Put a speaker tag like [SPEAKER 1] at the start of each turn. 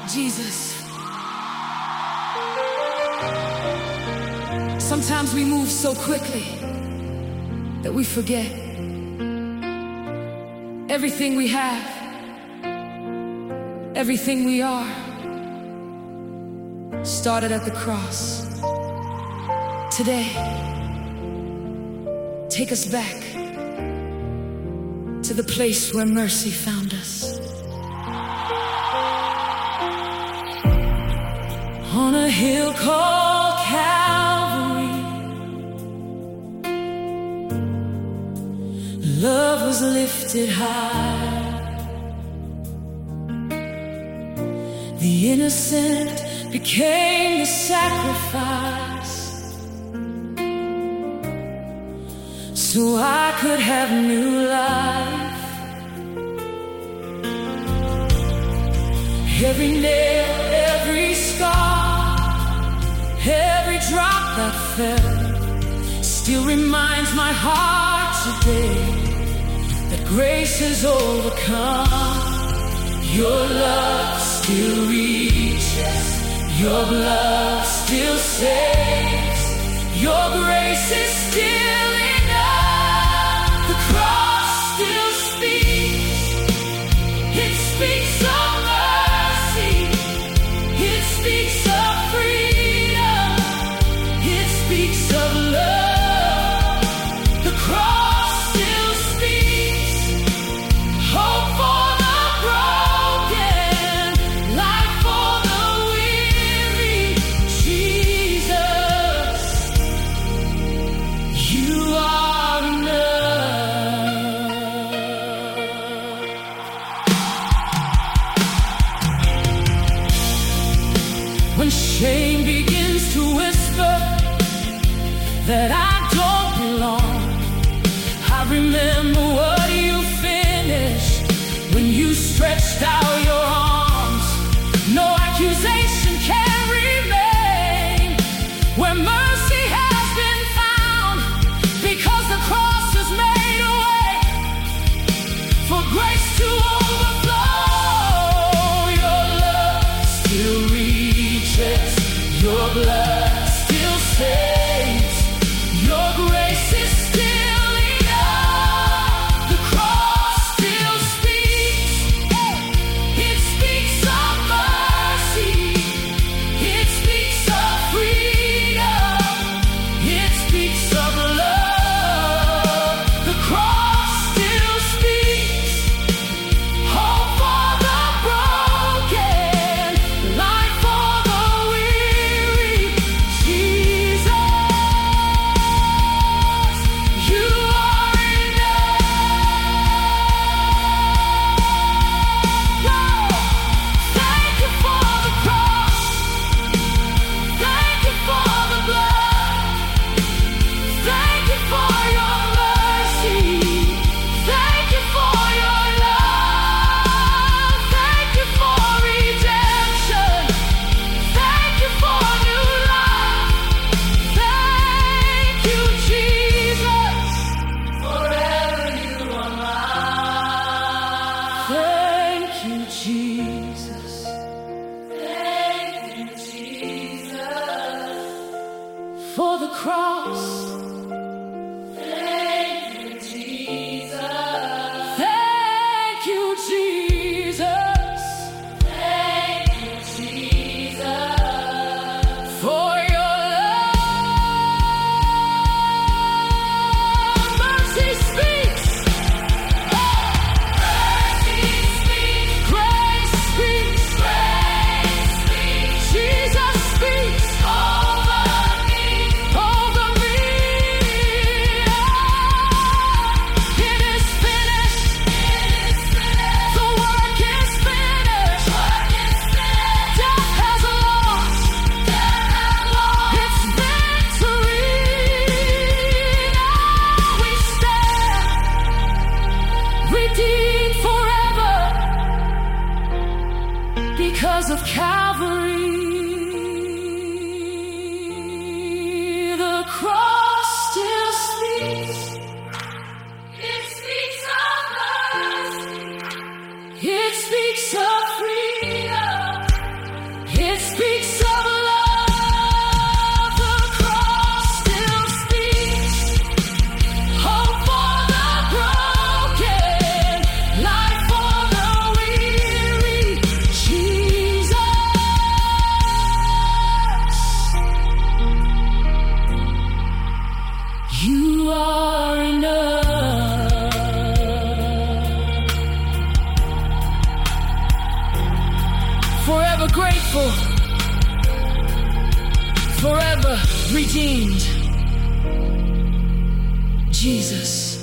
[SPEAKER 1] Jesus. Sometimes we move so quickly that we forget everything we have, everything we are, started at the cross. Today, take us back to the place where mercy found us. On a hill called Calvary, love was lifted high. The innocent became the sacrifice, so I could have new life. Every nail, every scar, every drop that fell still reminds my heart today that grace has overcome. Your love still reaches, your blood still saves, your grace is still enough. The cross still speaks, it speaks of mercy, it speaks of freedom, it speaks of love. The cross still speaks, hope for the broken, life for the weary. Jesus, you are enough. When shame begins to whisper that I don't belong, I remember what you finished when you stretched out your arms. No accusation can remain where mercy has been found, because the cross has made a way for grace to overflow. Your love still reaches, your blood still saves, your grace is still enough. The cross still speaks, it speaks of mercy, it speaks of freedom, it speaks of love. The cross still speaks, hope for the broken, life for the weary. Jesus, you are enough. Thank you for the cross, thank you for the blood, thank you for your mercy, thank you for your love, thank you for redemption, thank you for new life, thank you, Jesus, forever you are mine. Thank you, Jesus, thank you, Jesus, for the cross. Thank you, Jesus. Thank you, Jesus. Thank you, Jesus, for your love. Mercy speaks. Mercy speaks. Grace speaks. Grace speaks. Jesus speaks over me. Over me. It is finished. The work is finished. Death has lost. It's victory. Now we stand redeemed forever because of Calvary. The cross still speaks. It speaks of mercy. It speaks of freedom. faithful, forever redeemed. Jesus.